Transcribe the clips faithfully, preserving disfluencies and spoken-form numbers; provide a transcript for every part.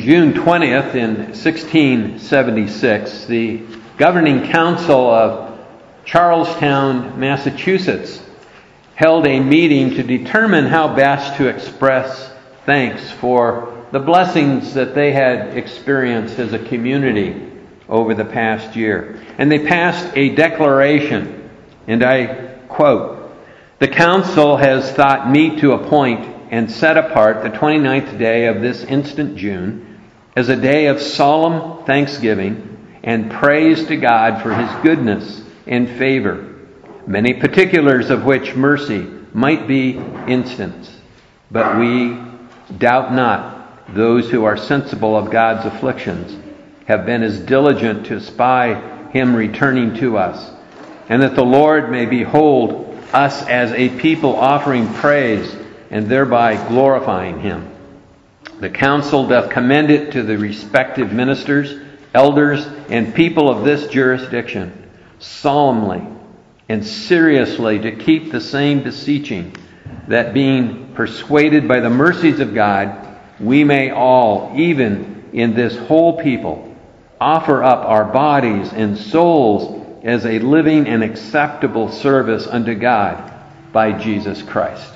June twentieth in sixteen seventy-six, the Governing Council of Charlestown, Massachusetts, held a meeting to determine how best to express thanks for the blessings that they had experienced as a community over the past year. And they passed a declaration, and I quote, "The Council has thought meet to appoint and set apart the twenty-ninth day of this instant June as a day of solemn thanksgiving and praise to God for His goodness and favor, many particulars of which mercy might be instant. But we doubt not those who are sensible of God's afflictions have been as diligent to spy Him returning to us, and that the Lord may behold us as a people offering praise and thereby glorifying Him. The council doth commend it to the respective ministers, elders, and people of this jurisdiction, solemnly and seriously to keep the same beseeching, that being persuaded by the mercies of God, we may all, even in this whole people, offer up our bodies and souls as a living and acceptable service unto God by Jesus Christ."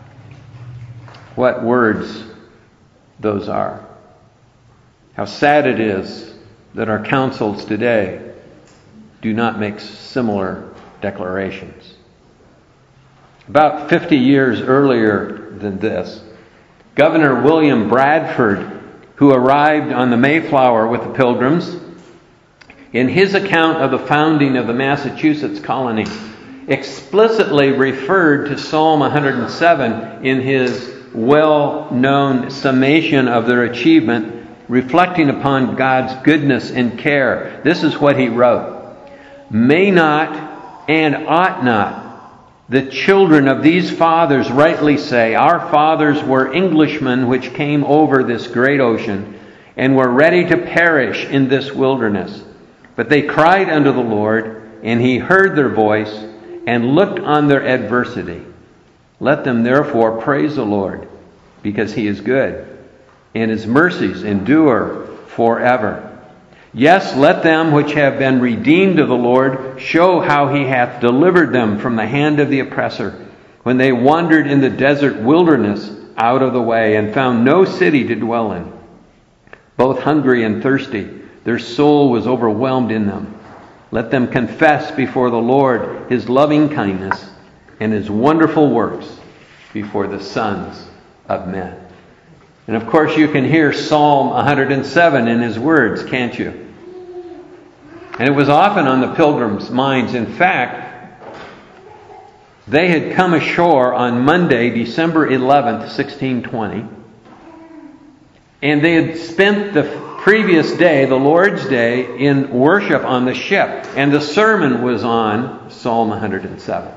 What words those are. How sad it is that our councils today do not make similar declarations. About fifty years earlier than this, Governor William Bradford, who arrived on the Mayflower with the Pilgrims, in his account of the founding of the Massachusetts colony, explicitly referred to Psalm one hundred seven in his well-known summation of their achievement, reflecting upon God's goodness and care. This is what he wrote: "May not and ought not the children of these fathers rightly say, Our fathers were Englishmen which came over this great ocean, and were ready to perish in this wilderness. But they cried unto the Lord, and He heard their voice, and looked on their adversity. Let them therefore praise the Lord, because He is good, and His mercies endure forever. Yes, let them which have been redeemed of the Lord show how He hath delivered them from the hand of the oppressor, when they wandered in the desert wilderness out of the way, and found no city to dwell in. Both hungry and thirsty, their soul was overwhelmed in them. Let them confess before the Lord His loving kindness and His wonderful works before the sons of men." And of course you can hear Psalm one hundred seven in his words, can't you? And it was often on the Pilgrims' minds. In fact, they had come ashore on Monday, December eleventh, sixteen twenty, and they had spent the previous day, the Lord's Day, in worship on the ship, and the sermon was on Psalm one hundred seven.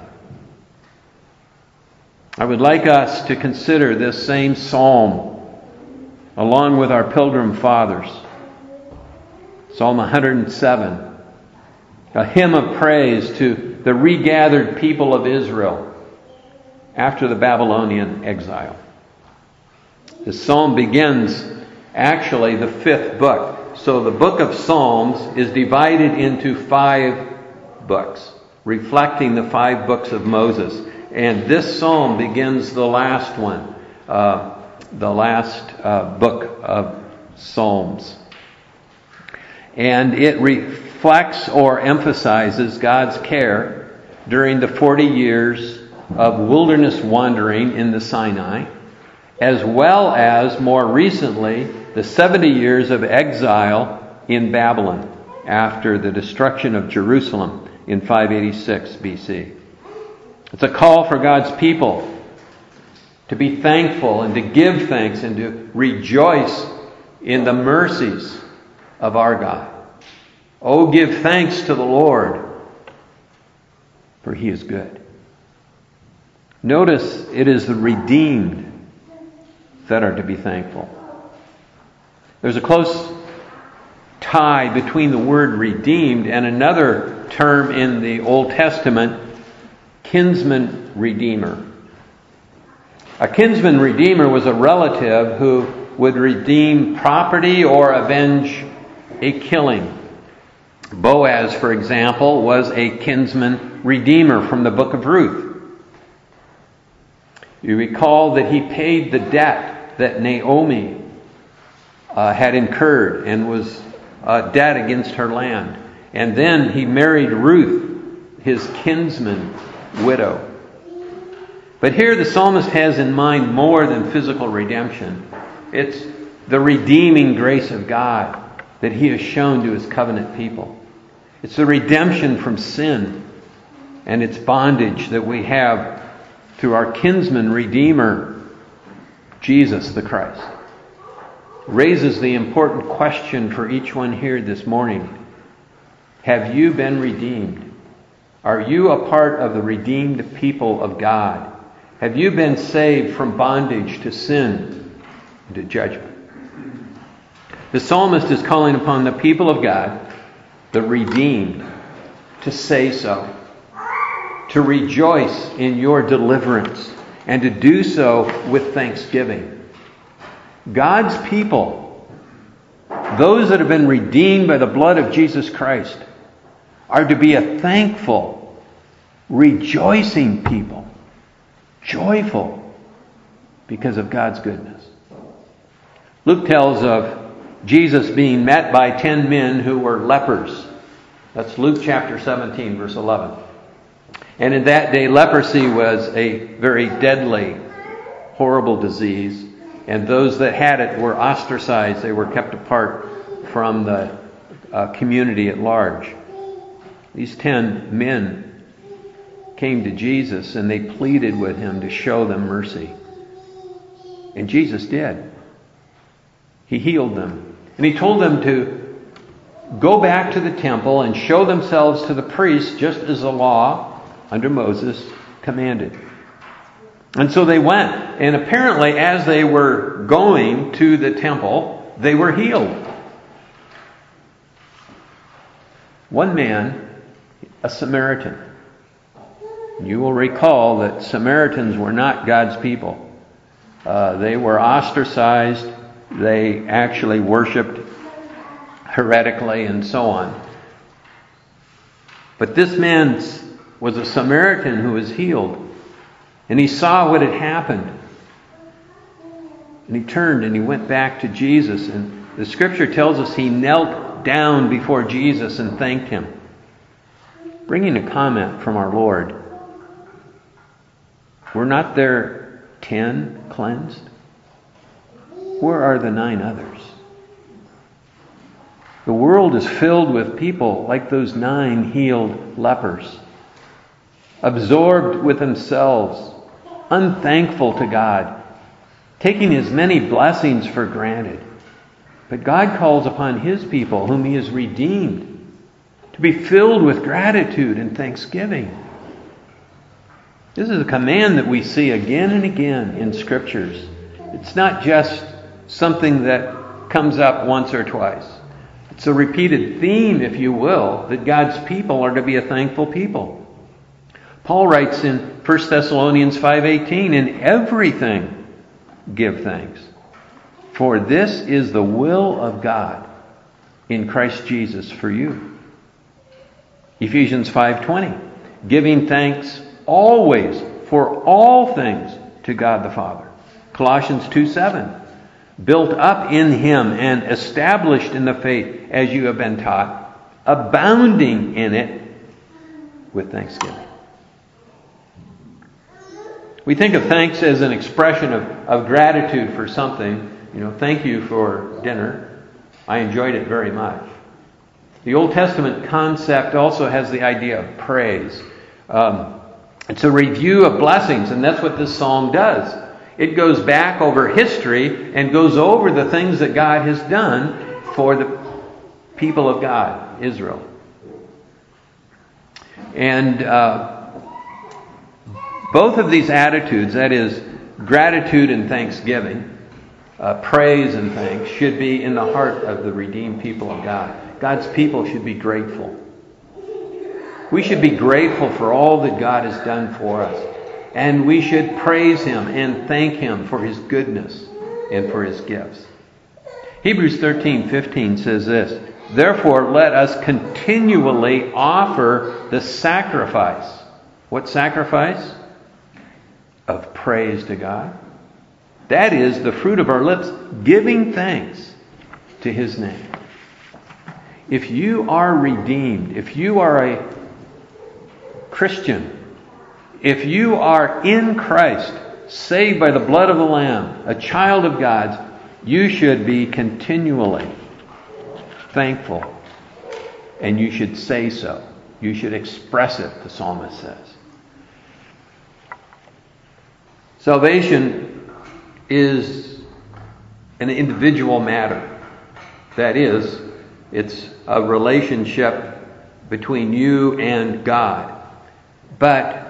I would like us to consider this same psalm along with our Pilgrim Fathers. Psalm one hundred seven, a hymn of praise to the regathered people of Israel after the Babylonian exile. The psalm begins actually the fifth book. So the book of Psalms is divided into five books, reflecting the five books of Moses. And this psalm begins the last one, uh, the last uh, book of Psalms. And it reflects or emphasizes God's care during the forty years of wilderness wandering in the Sinai, as well as more recently the seventy years of exile in Babylon after the destruction of Jerusalem in five eighty-six B C. It's a call for God's people to be thankful and to give thanks and to rejoice in the mercies of our God. Oh, give thanks to the Lord, for He is good. Notice it is the redeemed that are to be thankful. There's a close tie between the word redeemed and another term in the Old Testament, kinsman redeemer. A kinsman redeemer was a relative who would redeem property or avenge a killing. Boaz, for example, was a kinsman redeemer from the book of Ruth. You recall that he paid the debt that Naomi uh, had incurred and was uh, debt against her land. And then he married Ruth, his kinsman widow. But here the psalmist has in mind more than physical redemption. It's the redeeming grace of God that he has shown to his covenant people. It's the redemption from sin and its bondage that we have through our kinsman redeemer, Jesus the Christ. Raises the important question for each one here this morning. Have you been redeemed? Are you a part of the redeemed people of God? Have you been saved from bondage to sin and to judgment? The psalmist is calling upon the people of God, the redeemed, to say so, to rejoice in your deliverance, and to do so with thanksgiving. God's people, those that have been redeemed by the blood of Jesus Christ, are to be a thankful, rejoicing people, joyful because of God's goodness. Luke tells of Jesus being met by ten men who were lepers. That's Luke chapter seventeen, verse eleven. And in that day, leprosy was a very deadly, horrible disease. And those that had it were ostracized. They were kept apart from the uh, community at large. These ten men came to Jesus and they pleaded with him to show them mercy. And Jesus did. He healed them. And he told them to go back to the temple and show themselves to the priests just as the law under Moses commanded. And so they went. And apparently as they were going to the temple, they were healed. One man, a Samaritan. You will recall that Samaritans were not God's people. Uh, they were ostracized. They actually worshipped heretically and so on. But this man was a Samaritan who was healed. And he saw what had happened. And he turned and he went back to Jesus. And the scripture tells us he knelt down before Jesus and thanked him. Bringing a comment from our Lord. Were not there ten cleansed? Where are the nine others? The world is filled with people like those nine healed lepers, absorbed with themselves, unthankful to God, taking His many blessings for granted. But God calls upon His people, whom He has redeemed, to be filled with gratitude and thanksgiving. This is a command that we see again and again in Scriptures. It's not just something that comes up once or twice. It's a repeated theme, if you will, that God's people are to be a thankful people. Paul writes in First Thessalonians five eighteen, "In everything give thanks, for this is the will of God in Christ Jesus for you." Ephesians five twenty, "Giving thanks always for all things to God the Father." Colossians two seven, "Built up in Him and established in the faith as you have been taught, abounding in it with thanksgiving." We think of thanks as an expression of, of gratitude for something. You know, thank you for dinner. I enjoyed it very much. The Old Testament concept also has the idea of praise. Um, it's a review of blessings, and that's what this psalm does. It goes back over history and goes over the things that God has done for the people of God, Israel. And uh, both of these attitudes, that is, gratitude and thanksgiving, uh, praise and thanks, should be in the heart of the redeemed people of God. God's people should be grateful. We should be grateful for all that God has done for us. And we should praise Him and thank Him for His goodness and for His gifts. Hebrews thirteen fifteen says this, therefore let us continually offer the sacrifice. What sacrifice? Of praise to God. That is the fruit of our lips, giving thanks to His name. If you are redeemed, if you are a Christian, if you are in Christ, saved by the blood of the Lamb, a child of God's, you should be continually thankful. And you should say so. You should express it, the psalmist says. Salvation is an individual matter. That is, it's a relationship between you and God. But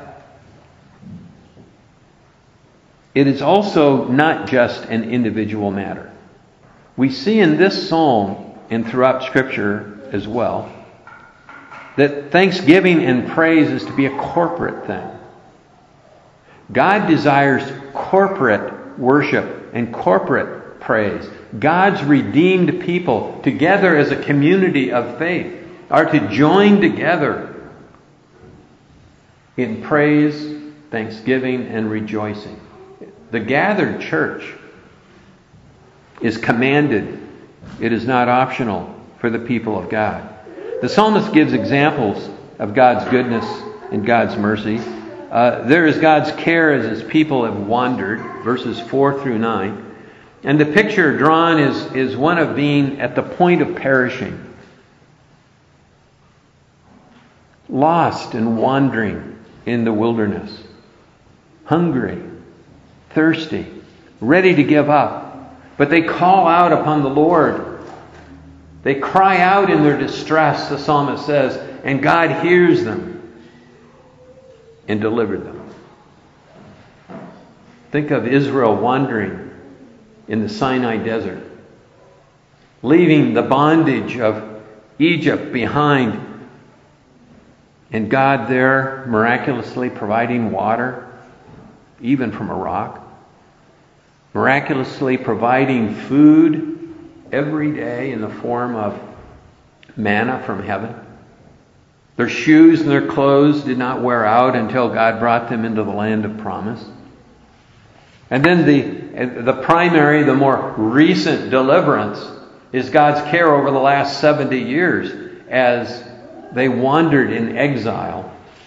it is also not just an individual matter. We see in this psalm and throughout Scripture as well that thanksgiving and praise is to be a corporate thing. God desires corporate worship and corporate praise. God's redeemed people together as a community of faith are to join together in praise, thanksgiving, and rejoicing. The gathered church is commanded. It is not optional for the people of God. The psalmist gives examples of God's goodness and God's mercy. Uh, there is God's care as His people have wandered, verses four through nine. And the picture drawn is, is one of being at the point of perishing. Lost and wandering in the wilderness. Hungry. Thirsty, ready to give up. But they call out upon the Lord. They cry out in their distress, the psalmist says, and God hears them and delivered them. Think of Israel wandering in the Sinai desert, leaving the bondage of Egypt behind, and God there miraculously providing water, even from a rock, miraculously providing food every day in the form of manna from heaven. Their shoes and their clothes did not wear out until God brought them into the land of promise. And then the, the primary, the more recent deliverance is God's care over the last seventy years as they wandered in exile.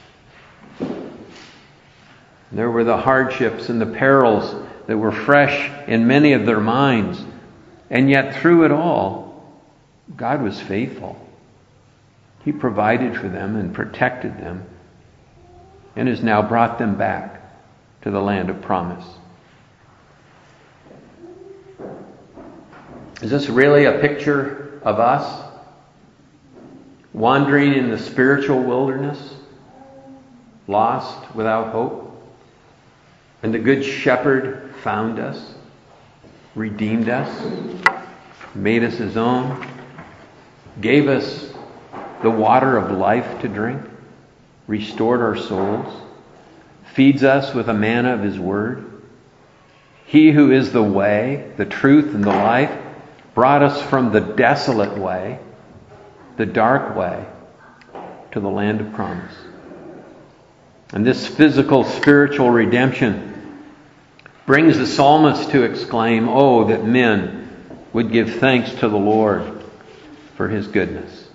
There were the hardships and the perils that were fresh in many of their minds. And yet through it all, God was faithful. He provided for them and protected them and has now brought them back to the land of promise. Is this really a picture of us wandering in the spiritual wilderness, lost without hope? And the Good Shepherd found us, redeemed us, made us His own, gave us the water of life to drink, restored our souls, feeds us with the manna of His Word. He who is the way, the truth, and the life brought us from the desolate way, the dark way, to the land of promise. And this physical, spiritual redemption brings the psalmist to exclaim, "Oh, that men would give thanks to the Lord for His goodness."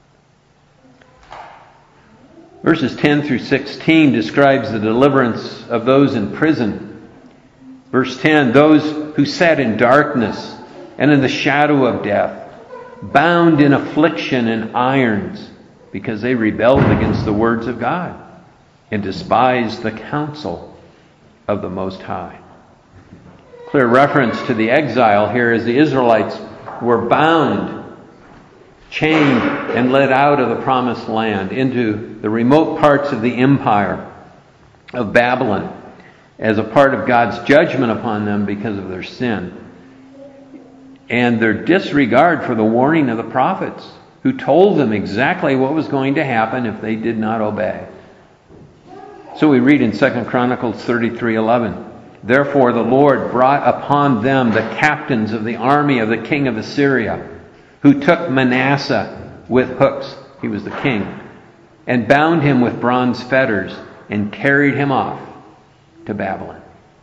Verses ten through sixteen describes the deliverance of those in prison. Verse ten, those who sat in darkness and in the shadow of death, bound in affliction and irons, because they rebelled against the words of God and despised the counsel of the Most High. Clear reference to the exile here as the Israelites were bound, chained, and led out of the promised land into the remote parts of the empire of Babylon as a part of God's judgment upon them because of their sin and their disregard for the warning of the prophets who told them exactly what was going to happen if they did not obey. So we read in Second Chronicles thirty-three eleven, Therefore the Lord brought upon them the captains of the army of the king of Assyria, who took Manasseh with hooks, he was the king, and bound him with bronze fetters, and carried him off to Babylon.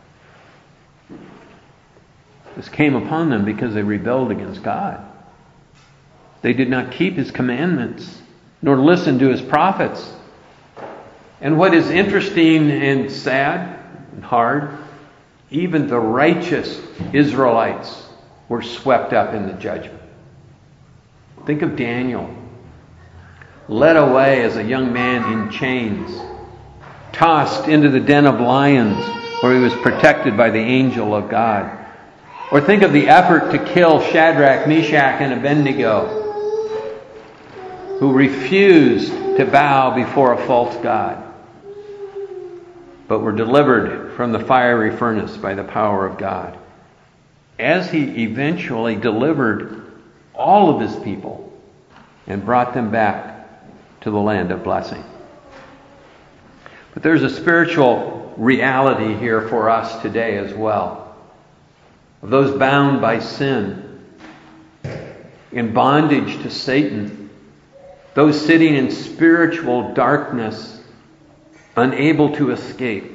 This came upon them because they rebelled against God. They did not keep his commandments, nor listen to his prophets. And what is interesting and sad and hard, even the righteous Israelites were swept up in the judgment. Think of Daniel, led away as a young man in chains, tossed into the den of lions where he was protected by the angel of God. Or think of the effort to kill Shadrach, Meshach, and Abednego, who refused to bow before a false god, but were delivered from the fiery furnace by the power of God, as he eventually delivered all of his people and brought them back to the land of blessing. But there's a spiritual reality here for us today as well, of those bound by sin, in bondage to Satan, those sitting in spiritual darkness, unable to escape.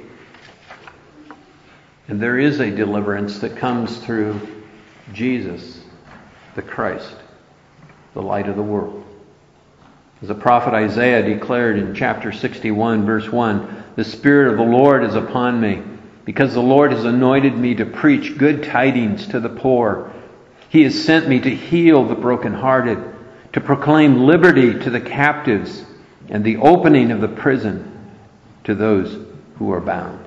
And there is a deliverance that comes through Jesus, the Christ, the light of the world. As the prophet Isaiah declared in chapter sixty-one, verse one, "The Spirit of the Lord is upon me, because the Lord has anointed me to preach good tidings to the poor. He has sent me to heal the brokenhearted, to proclaim liberty to the captives, and the opening of the prison to those who are bound."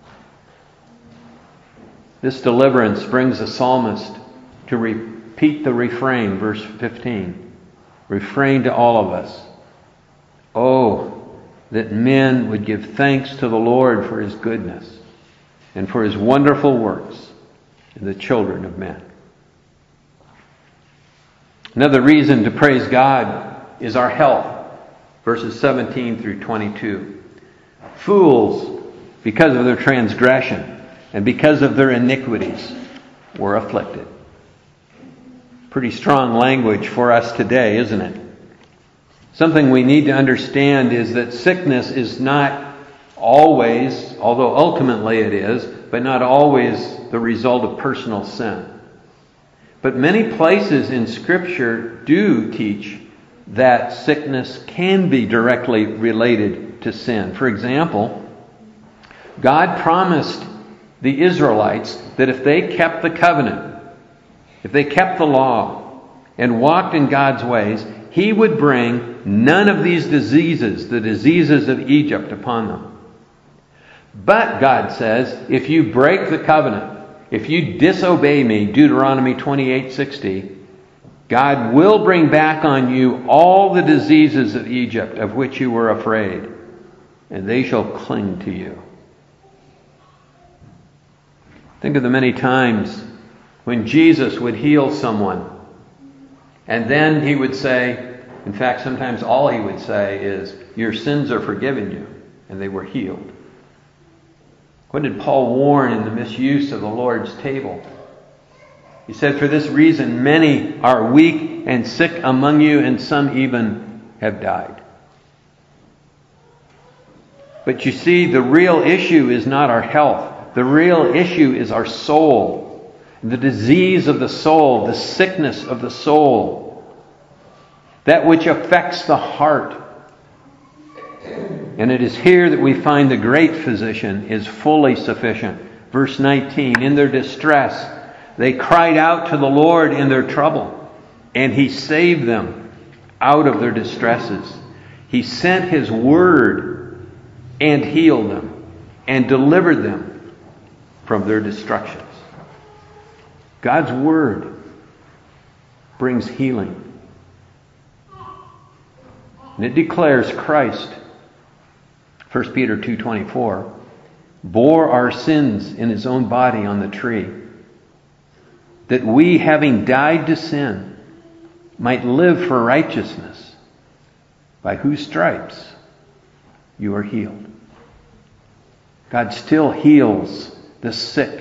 This deliverance brings the psalmist to repeat the refrain, verse fifteen. Refrain to all of us. Oh, that men would give thanks to the Lord for his goodness and for his wonderful works in the children of men. Another reason to praise God is our health. Verses seventeen through twenty-two. Fools, because of their transgression and because of their iniquities, were afflicted. Pretty strong language for us today, isn't it? Something we need to understand is that sickness is not always, although ultimately it is, but not always the result of personal sin. But many places in Scripture do teach that sickness can be directly related to sin. For example, God promised the Israelites that if they kept the covenant, if they kept the law and walked in God's ways, He would bring none of these diseases, the diseases of Egypt, upon them. But God says, if you break the covenant, if you disobey me, Deuteronomy twenty-eight sixty, God will bring back on you all the diseases of Egypt of which you were afraid, and they shall cling to you. Think of the many times when Jesus would heal someone, and then He would say, in fact, sometimes all He would say is, your sins are forgiven you, and they were healed. What did Paul warn in the misuse of the Lord's table? He said, for this reason, many are weak and sick among you, and some even have died. But you see, the real issue is not our health. The real issue is our soul. The disease of the soul, the sickness of the soul. That which affects the heart. And it is here that we find the great physician is fully sufficient. Verse nineteen, in their distress, they cried out to the Lord in their trouble, and He saved them out of their distresses. He sent His word and healed them and delivered them from their destructions. God's word brings healing. And it declares Christ, First Peter two twenty-four, bore our sins in His own body on the tree, that we, having died to sin, might live for righteousness, by whose stripes you are healed. God still heals the sick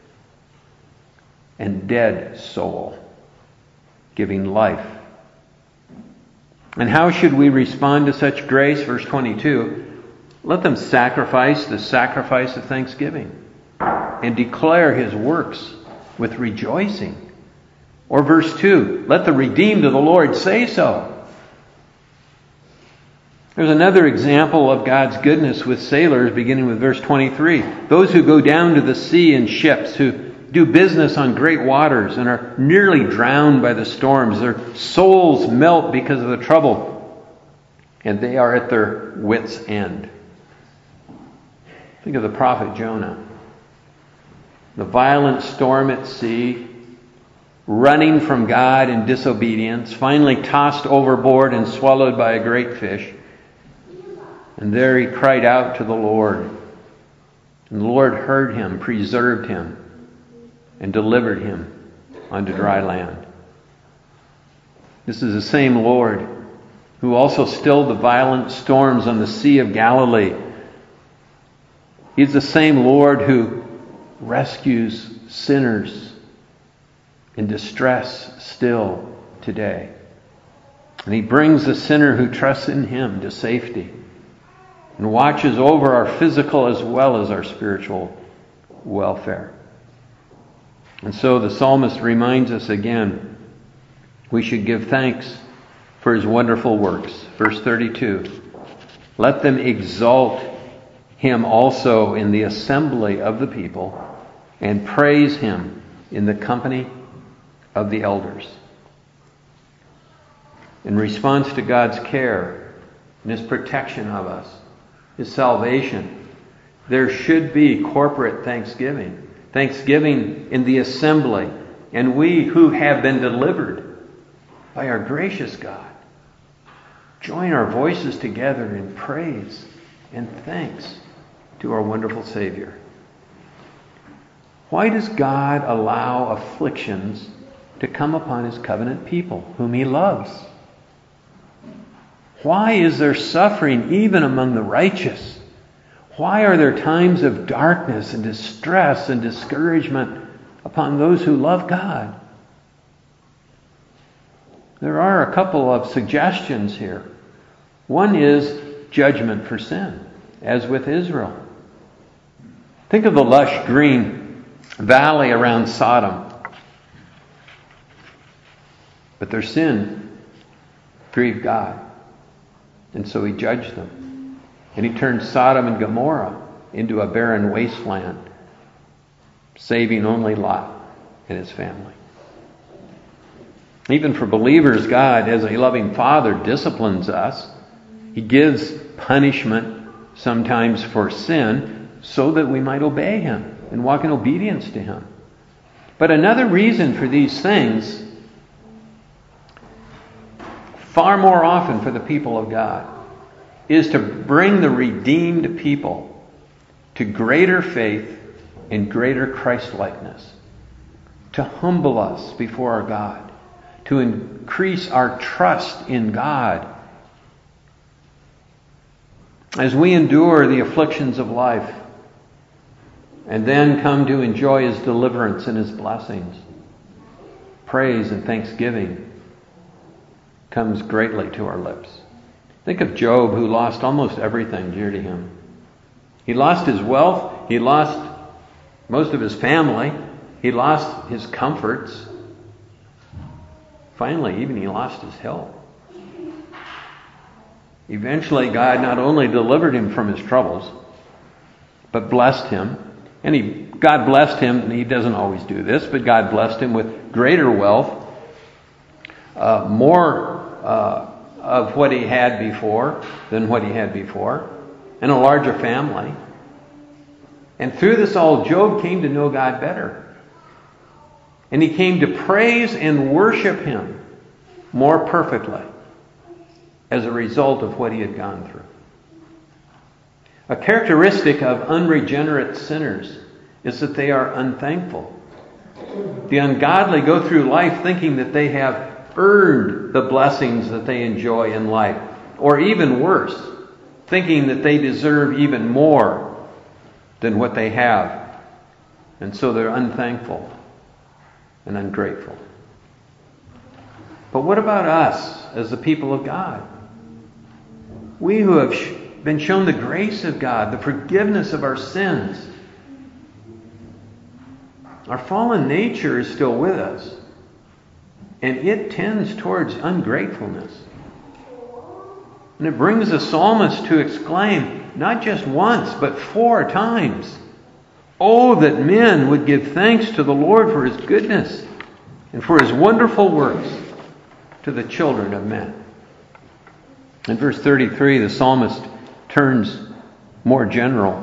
and dead soul, giving life. And how should we respond to such grace? Verse twenty-two, let them sacrifice the sacrifice of thanksgiving and declare his works with rejoicing. Or verse two, let the redeemed of the Lord say so. There's another example of God's goodness with sailors, beginning with verse twenty-three. Those who go down to the sea in ships, who do business on great waters and are nearly drowned by the storms. Their souls melt because of the trouble, and they are at their wits' end. Think of the prophet Jonah. The violent storm at sea, running from God in disobedience, finally tossed overboard and swallowed by a great fish. And there he cried out to the Lord. And the Lord heard him, preserved him, and delivered him onto dry land. This is the same Lord who also stilled the violent storms on the Sea of Galilee. He's the same Lord who rescues sinners in distress still today. And he brings the sinner who trusts in him to safety and watches over our physical as well as our spiritual welfare. And so the psalmist reminds us again, we should give thanks for his wonderful works. Verse thirty-two, let them exalt him also in the assembly of the people and praise him in the company of the elders. In response to God's care and his protection of us, his salvation, there should be corporate thanksgiving. Thanksgiving in the assembly. And we who have been delivered by our gracious God, join our voices together in praise and thanks to our wonderful Savior. Why does God allow afflictions to come upon his covenant people, whom he loves? Why is there suffering even among the righteous? Why are there times of darkness and distress and discouragement upon those who love God? There are a couple of suggestions here. One is judgment for sin, as with Israel. Think of the lush green valley around Sodom. But their sin grieved God, and so he judged them. And he turned Sodom and Gomorrah into a barren wasteland, saving only Lot and his family. Even for believers, God, as a loving Father, disciplines us. He gives punishment sometimes for sin so that we might obey him and walk in obedience to him. But another reason for these things, far more often for the people of God, is to bring the redeemed people to greater faith and greater Christ-likeness, to humble us before our God, to increase our trust in God. As we endure the afflictions of life and then come to enjoy his deliverance and his blessings, praise and thanksgiving comes greatly to our lips. Think of Job, who lost almost everything dear to him. He lost his wealth. He lost most of his family. He lost his comforts. Finally, even he lost his health. Eventually, God not only delivered him from his troubles, but blessed him. And he, God blessed him, and he doesn't always do this, but God blessed him with greater wealth, uh, more uh, of what he had before than what he had before, and a larger family. And through this all, Job came to know God better. And he came to praise and worship him more perfectly as a result of what he had gone through. A characteristic of unregenerate sinners is that they are unthankful. The ungodly go through life thinking that they have earned the blessings that they enjoy in life, or even worse, thinking that they deserve even more than what they have. And so they're unthankful and ungrateful. But what about us as the people of God? We who have been shown the grace of God, the forgiveness of our sins. Our fallen nature is still with us, and it tends towards ungratefulness. And it brings the psalmist to exclaim, not just once, but four times, "Oh, that men would give thanks to the Lord for His goodness and for His wonderful works to the children of men." In verse thirty-three, the psalmist turns more general.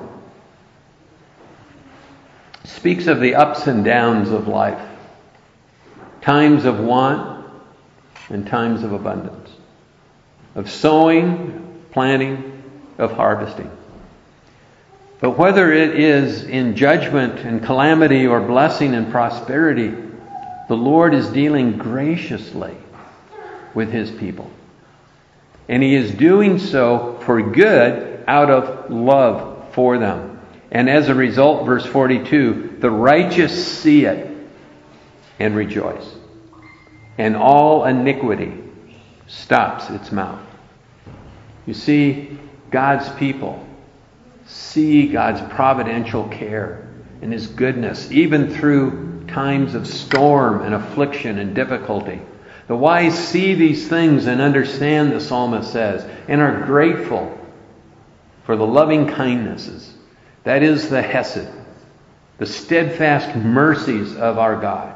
Speaks of the ups and downs of life. Times of want and times of abundance. Of sowing, planting, of harvesting. But whether it is in judgment and calamity or blessing and prosperity, the Lord is dealing graciously with His people. And He is doing so for good out of love for them. And as a result, verse forty-two, the righteous see it and rejoice. And all iniquity stops its mouth. You see, God's people see God's providential care and His goodness, even through times of storm and affliction and difficulty. The wise see these things and understand, the psalmist says, and are grateful for the loving kindnesses. That is the hesed, the steadfast mercies of our God.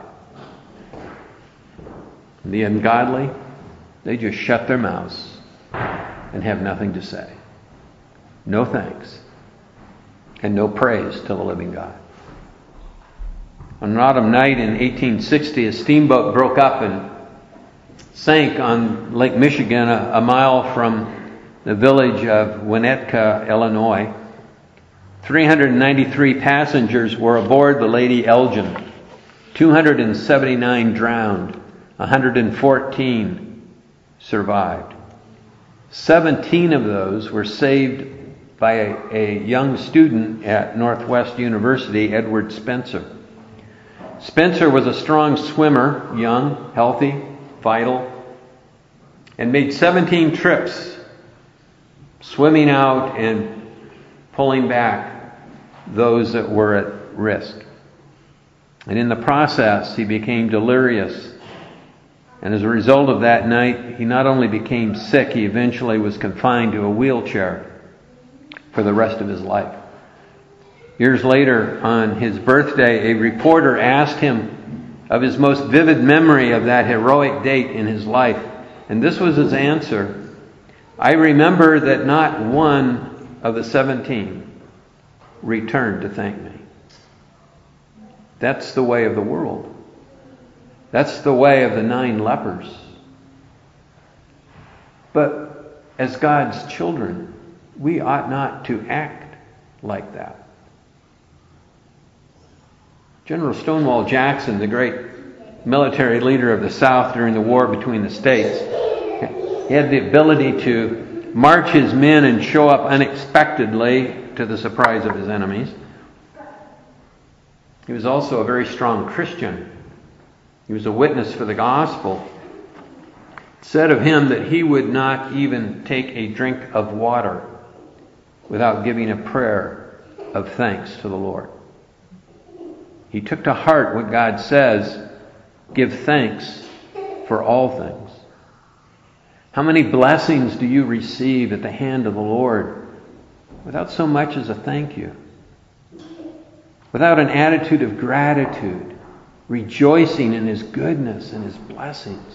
And the ungodly, they just shut their mouths and have nothing to say. No thanks and no praise to the living God. On an autumn night in eighteen sixty, a steamboat broke up and sank on Lake Michigan, a, a mile from the village of Winnetka, Illinois. three hundred ninety-three passengers were aboard the Lady Elgin. two hundred seventy-nine drowned. one hundred fourteen survived. seventeen of those were saved by a, a young student at Northwest University, Edward Spencer. Spencer was a strong swimmer, young, healthy, vital, and made seventeen trips swimming out and pulling back those that were at risk. And in the process, he became delirious. And as a result of that night, he not only became sick, he eventually was confined to a wheelchair for the rest of his life. Years later, on his birthday, a reporter asked him of his most vivid memory of that heroic date in his life. And this was his answer: "I remember that not one of the seventeen returned to thank me." That's the way of the world. That's the way of the nine lepers. But as God's children, we ought not to act like that. General Stonewall Jackson, the great military leader of the South during the war between the states, he had the ability to march his men and show up unexpectedly to the surprise of his enemies. He was also a very strong Christian. He was a witness for the gospel. It said of him that he would not even take a drink of water without giving a prayer of thanks to the Lord. He took to heart what God says, give thanks for all things. How many blessings do you receive at the hand of the Lord without so much as a thank you? Without an attitude of gratitude, rejoicing in His goodness and His blessings.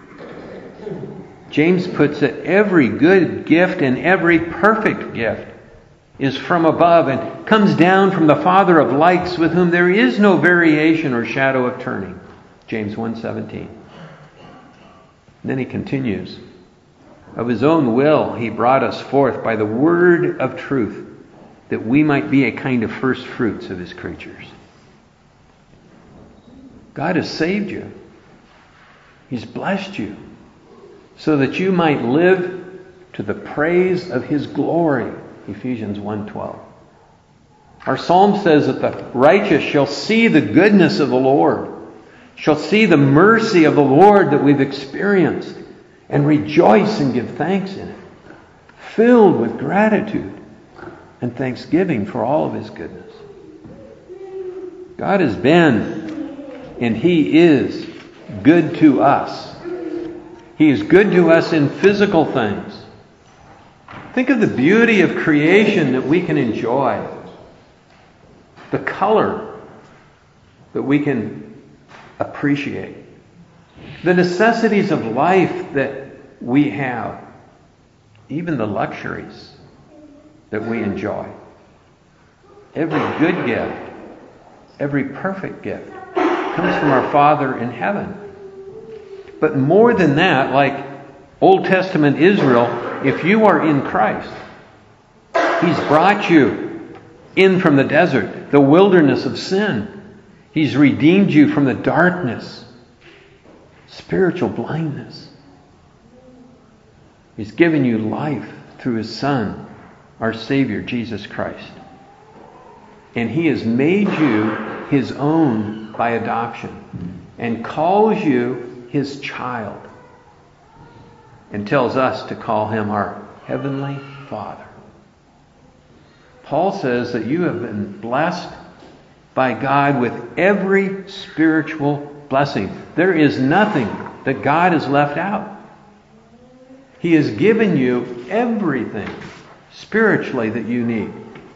James puts it, every good gift and every perfect gift is from above and comes down from the Father of lights, with whom there is no variation or shadow of turning. James one seventeen. Then he continues, of His own will He brought us forth by the word of truth, that we might be a kind of first fruits of His creatures. God has saved you. He's blessed you so that you might live to the praise of His glory. Ephesians one twelve. Our psalm says that the righteous shall see the goodness of the Lord, shall see the mercy of the Lord that we've experienced, and rejoice and give thanks in it, filled with gratitude and thanksgiving for all of His goodness. God has been and He is good to us. He is good to us in physical things. Think of the beauty of creation that we can enjoy. The color that we can appreciate. The necessities of life that we have. Even the luxuries that we enjoy. Every good gift, every perfect gift comes from our Father in heaven. But more than that, like Old Testament Israel, if you are in Christ, He's brought you in from the desert, the wilderness of sin. He's redeemed you from the darkness, spiritual blindness. He's given you life through His Son, our Savior, Jesus Christ. And He has made you His own by adoption and calls you His child and tells us to call Him our Heavenly Father. Paul says that you have been blessed by God with every spiritual blessing. There is nothing that God has left out. He has given you everything spiritually that you need.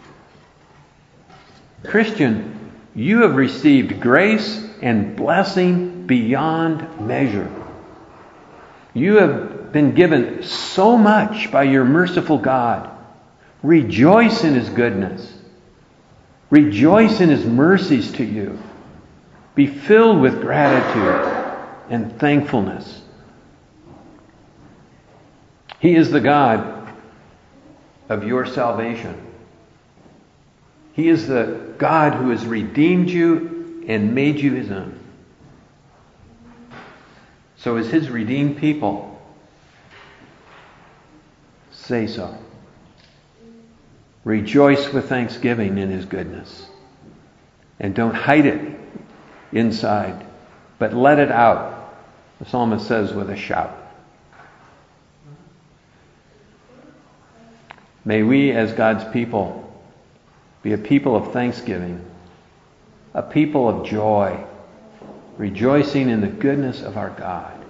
Christian, you have received grace and blessing beyond measure. You have been given so much by your merciful God. Rejoice in His goodness. Rejoice in His mercies to you. Be filled with gratitude and thankfulness. He is the God of your salvation. He is the God who has redeemed you and made you His own. So as His redeemed people, say so. Rejoice with thanksgiving in His goodness. And don't hide it inside, but let it out. The psalmist says with a shout. May we as God's people be a people of thanksgiving, a people of joy, rejoicing in the goodness of our God.